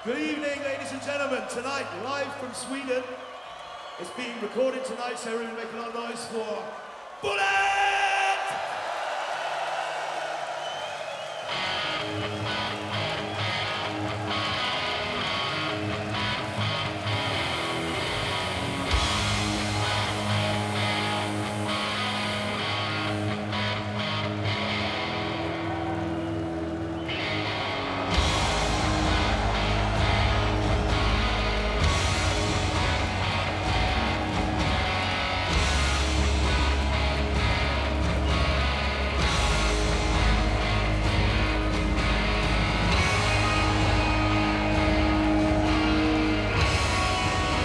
Good evening, ladies and gentlemen. Tonight, live from Sweden. It's being recorded tonight, so everyone make a lot of noise for Bullet!